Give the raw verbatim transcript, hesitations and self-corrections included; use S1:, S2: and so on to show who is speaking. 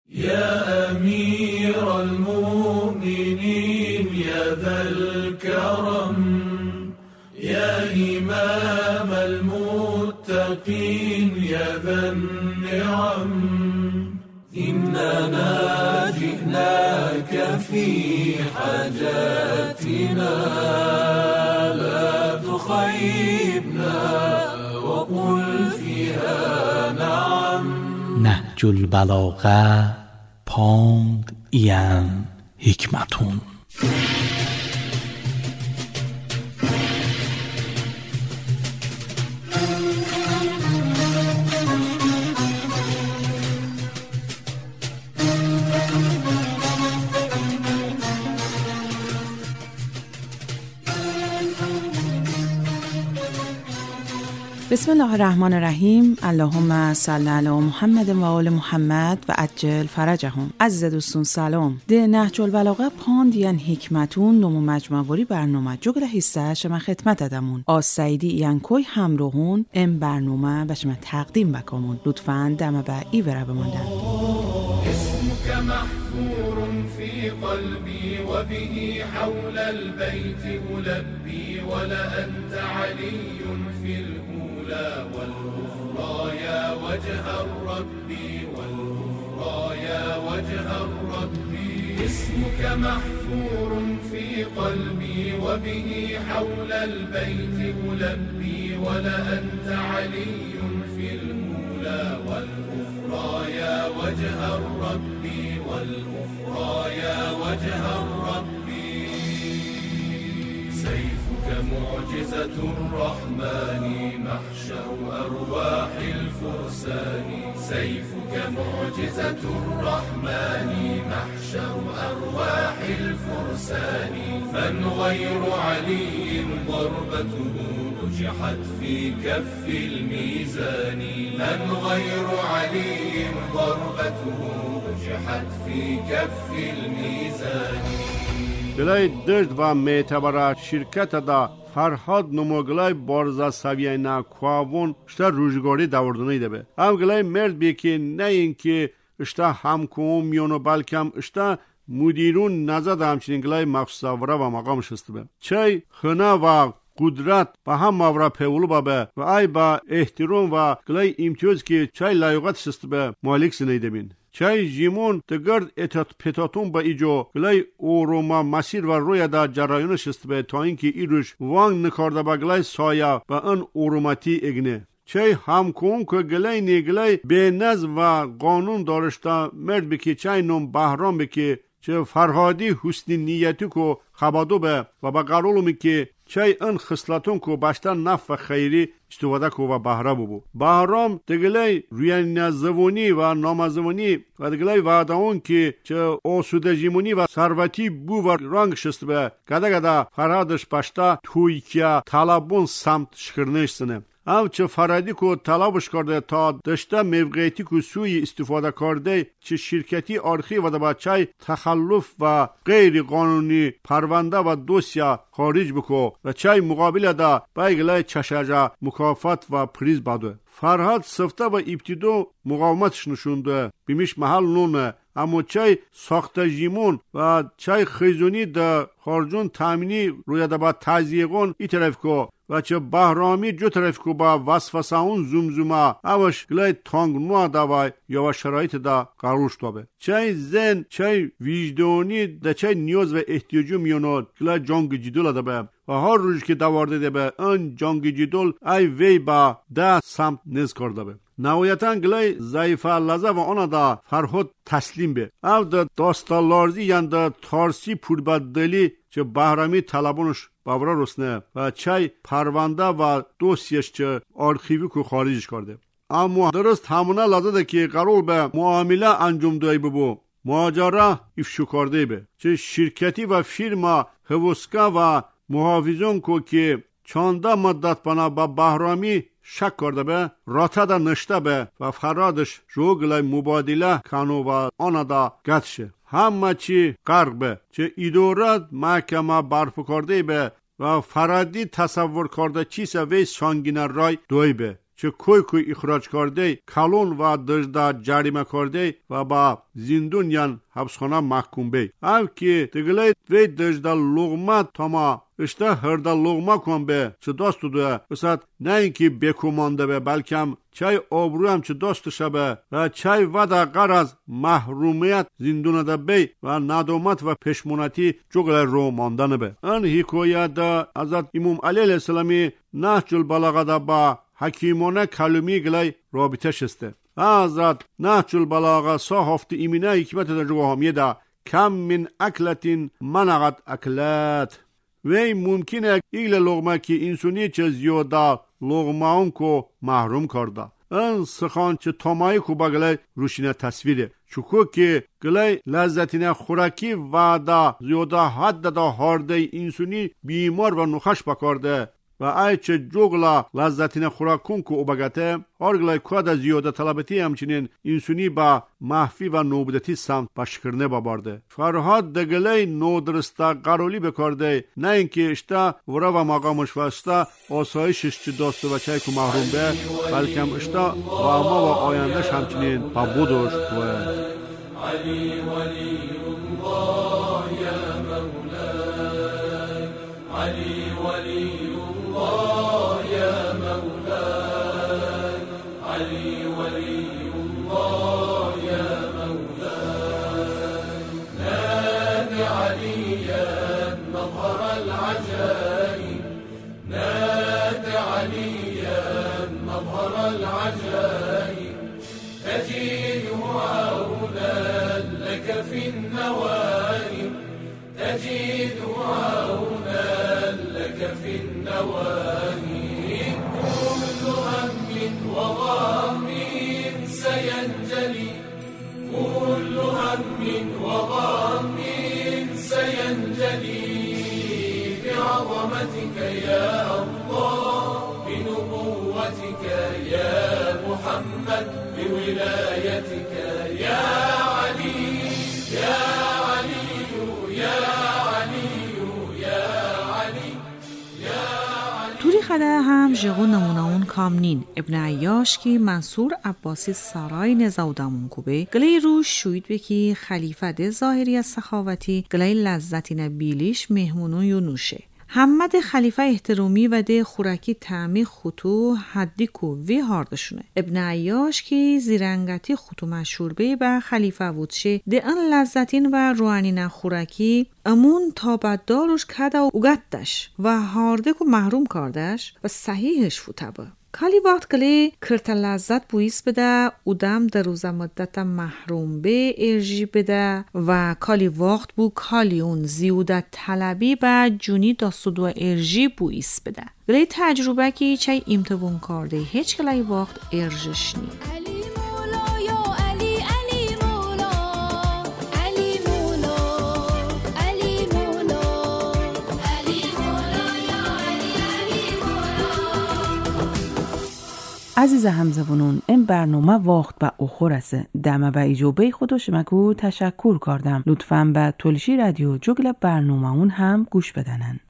S1: يا أمير المؤمنين يا ذا الكرم يا إمام المتقين يا ذا النعم إننا جئناك في حاجاتنا لا تخيبنا وقل فيها نعم.
S2: نهج البلاغه پوند این حکمتون.
S3: بسم الله الرحمن الرحیم. اللهم صل علی محمد و آل محمد و عجل فرجهم. عزیز دوستان سلام. ده نهج البلاغه پوند ین حکمتون نمو مجموعی برنامه جگل حصه شما خدمت ادمون. آس سعیدی ین کوی همراهون ام برنامه و شما تقدیم بکامون. لطفاً دم با ای وره بماندن.
S1: اسمك محفور في قلبي وبه حول البيت ألبي ولا أنت علي في الأولى والأخرى يا وجه الرب والأخرى يا وجه الرب. اسمك محفور في قلبي وبه حول البيت ألبي ولا أنت علي في الأولى والأخرى يا وجه الرب والأخرى يا وجه الرب. سيفك معجزة الرحمن محشر أرواح الفرسان. سيفك معجزة الرحمن محشر أرواح الفرسان. من غير علي ضربته رجحت في كف الميزان. من غير علي ضربته رجحت في كف الميزان.
S4: گلای درد و معتبر شرکت دا فرهاد نموگلای بارزا سویه کواون شتا روزگاری داوردنی ده به. هم گلای مرد بی که نه این که شتا همکوم میونو بلکم شتا مدیرون نزد همچنین گلای مخصوصاوره و مقام شسته به. چای خنه و قدرت با هم مورا پیولو بابه و ای با احترام و گلای امتیاز که چای لایقت شسته به مالک سنیده بین. چای جیمون تگرد اتات پتاتون با ایجو گلای اوروما مسیر و روی دا جرایون شست به تا اینکه ایروش وانگ نکارده با گلای سایه با ان اوروماتی اگنه. چای همکون که گلای نیگلای به نظم و قانون دارشتا مرد بکی چای نوم بحرام بکی چه فرهادی حسنی نیتی کو خبادو به و با قرولومی که چای ان خصلتون کو باشتر نف و خیری استفاده کو و بهره بو. بهرام دگلای روی زبونی و نامزبونی و دگلای وعدهون که چه آسوده جیمونی و ثروتی بو و رنگ شست به گده گده فرهادش باشتا تویکیا طلبون سمت شکرنش سنه. او چه فرادی کو طلبش کرده تا دشته موقعیتی کو سوی استفاده کرده چه شرکتی آرخی و دبا چای تخلف و غیر قانونی پرونده و دوسیا خارج بکو و چای مقابل دا بایگلای چشاجا مکافات و پریز باده. فرهاد سفته و ابتدو مقاومتش نشونده بیمیش محل نونه اما چای ساخته جیمون و چای خیزونی دا خارجون تامینی روی دبا تازیقون ای طرف کو و چه بهرامی جو طرف کو با وسوسه اون زمزمه اوش گلای تانگنوا دوای یا شرایط دا قروش تابه چای زن چای وجدانی دا چای نیاز و احتیاجو میوناد گلای جنگ جدول دبه و هر روز که دوارده دبه ان جنگ جدول ای وی با دا سمت نز کرده به نهایتاً گلای ضعیفه لحظه و آنها دا فرهاد تسلیم به او دا داستالارزی یعنی دا تارسی پوربدلی چه بهرامی طلبانش باورا رسنه و چای پرونده و دوسیش چه آرخیوی که خارجش کرده اما درست همونه لحظه ده که قرار به معامله انجام دایی ببو ماجرا افشو کرده به چه شرکتی و فرما هوسکا و محافظون که چانده مدت بنا با بهرامی شک کرده به راته دا نشته به و فرادش جوگلای مبادله کنو و آنها دا گتشه همه چی غرق به چه اداره محکمه برپا کرده به و فرادی تصور کرده چیسه وی سانگینه رای دوی به چه کوی کوی اخراج کرده، کلون و دجدا جریمه کرده و با زندون یان حبسخانه محکوم بی. او که تگلی وی دجدا لغمه تاما اشته هرده لغمه کن به چه داست دوه بسید نه اینکه بکمانده به بلکم چای آبرو هم چه داست شبه و چای ودا غرض محرومیت زندون ده بی و ندامت و پشمونتی جگل رو ماندن به. ان حکایت ده حضرت امام علی علیه السلامی نهج البلاغه ده با حکیمانه کلمی گلی رابطه شسته. حضرت نهج البلاغه سه هفته ایمینه حکمت ده جگه همیه ده کم من اکلتین منعت اکلت وی ممکنه ایل لغمه که انسانی چه زیاده لغمه اون کو محروم کرده. این سخان چه تامایی کو با گلی روشینه تصویره چکو که گلی لذتینه خوراکی و دا زیاده حد دا هارده انسانی بیمار و نخش بکارده و ای چه جوگلا لذتینه خوراکون کو اوبگته آرگلای کوادا زیاده طلبتی همچنین انسانی با محفی و نوبدتی سمت بشکرنه بابارده. فرهاد دگلی نودرستا قرولی بکارده نه اینکه اشتا ورا و مقامش و اشتا آسایشش چه داسته و چای که محروم به بلکم اشتا و اما و آیندهش همچنین پبودش و
S1: علی ولی الله یا مولا علی ولی الله یا مولا علی ولی الله یا مولا نادي عليا مظهر العجائب نادي عليا مظهر العجائب تجده هنا لك في النوائب تجده هنا لك في النوائب كل هم وغم سينجلي كل هم وغم سينجلي بعظمتك يا الله بنبوتك يا محمد بولايتك يا علي يا علي يا علي يا علي يا علي.
S3: توری خده هم جغو نمونهون کامنین ابن عیاش که منصور عباسی سرای نزاودمون کوبه گلی روش شوید بکی خلیفه ده ظاهری از سخاوتی گلی لذتی نبیلیش مهمونون یو نوشه حمد خلیفه احترامی و ده خورکی تعمی خطو حدی کو وی هاردشونه. ابن عیاش که زیرنگتی خطو مشهور بی با خلیفه بودشه ده ان لذتین و روانین خورکی امون تابددارش کده و اگتش و هارده کو محروم کردش و صحیحش فوتبه. کالی وقت کلی کرت لذت بویس بده اودم در روز مدت محروم به ارژی بده و کالی وقت بو کالی اون زیوده طلبی با جونی داستود و ارژی بویس بده گلی تجربه که چای امتوان کرده هیچ کلی وقت ارژش نی عزیز همزبونون این برنامه وقت به اخور است دمه و ایجابه خودش مگو تشکر کردم لطفاً به تولشی رادیو جگل برنامه اون هم گوش بدنن